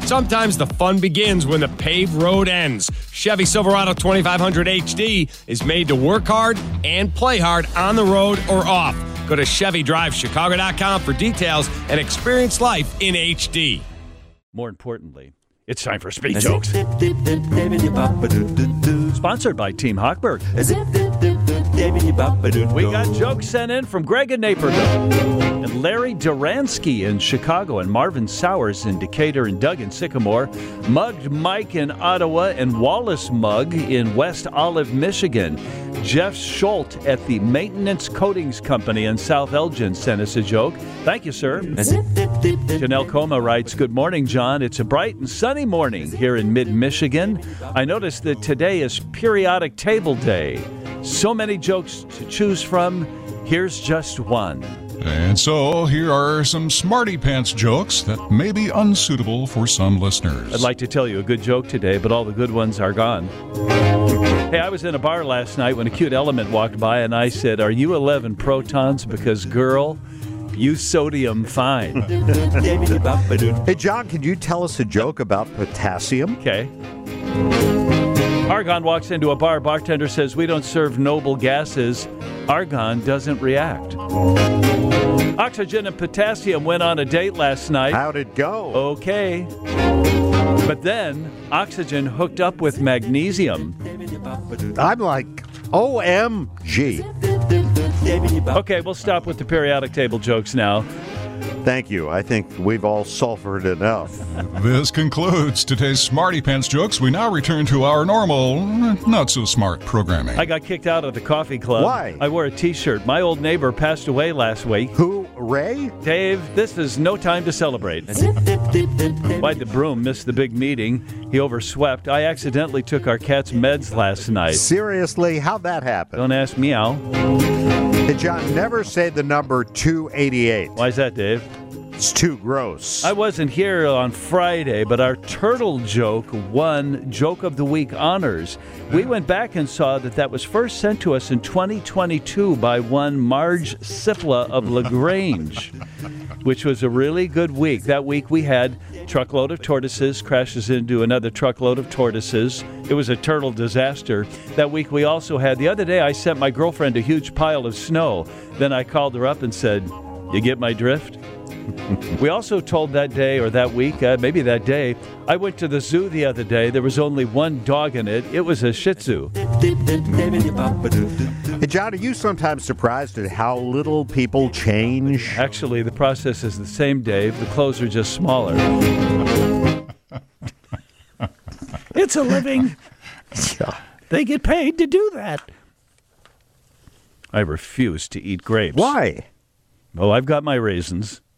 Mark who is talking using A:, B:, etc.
A: Sometimes the fun begins when the paved road ends. Chevy Silverado 2500 HD is made to work hard and play hard on the road or off. Go to ChevyDriveChicago.com for details and experience life in HD.
B: More importantly, it's time for Speed Jokes. Sponsored by Team Hochberg. We got jokes sent in from Greg in Naperville, and Larry Duransky in Chicago, and Marvin Sowers in Decatur, and Doug in Sycamore, Mugged Mike in Ottawa, and Wallace Mugg in West Olive, Michigan. Jeff Schultz at the Maintenance Coatings Company in South Elgin sent us a joke. Thank you, sir. Janelle Coma writes, "Good morning, John. It's a bright and sunny morning here in mid-Michigan. I noticed that today is Periodic Table Day. So many jokes to choose from. Here's just one."
C: And so here are some smarty pants jokes that may be unsuitable for some listeners.
B: I'd like to tell you a good joke today, but all the good ones are gone. Hey, I was in a bar last night when a cute element walked by, and I said, "Are you 11 protons? Because, girl, you sodium fine."
D: Hey, John, can you tell us a joke about potassium?
B: Okay. Argon walks into a bar. Bartender says, "We don't serve noble gases." Argon doesn't react. Oxygen and potassium went on a date last night.
D: How'd it go?
B: Okay. But then oxygen hooked up with magnesium.
D: I'm like, OMG.
B: Okay, we'll stop with the periodic table jokes now.
D: Thank you. I think we've all sulfured enough.
C: This concludes today's Smarty Pants jokes. We now return to our normal, not-so-smart programming.
B: I got kicked out of the coffee club.
D: Why?
B: I wore a T-shirt. My old neighbor passed away last week.
D: Who, Ray?
B: Dave, this is no time to celebrate. Why'd the broom miss the big meeting? He overswept. I accidentally took our cat's meds last night.
D: Seriously? How'd that happen?
B: Don't ask meow.
D: Hey, John, never say the number 288.
B: Why's that, Dave?
D: It's too gross.
B: I wasn't here on Friday, but our turtle joke won Joke of the Week honors. We went back and saw that was first sent to us in 2022 by one Marge Sipla of LaGrange, which was a really good week. That week we had truckload of tortoises crashes into another truckload of tortoises. It was a turtle disaster. That week we also had, the other day I sent my girlfriend a huge pile of snow. Then I called her up and said, "You get my drift?" We also told that day or that week, maybe that day, I went to the zoo the other day. There was only one dog in it. It was a Shih Tzu.
D: Hey, John, are you sometimes surprised at how little people change?
B: Actually, the process is the same, Dave. The clothes are just smaller. It's a living.
D: Yeah.
B: They get paid to do that. I refuse to eat grapes.
D: Why?
B: Oh, I've got my reasons.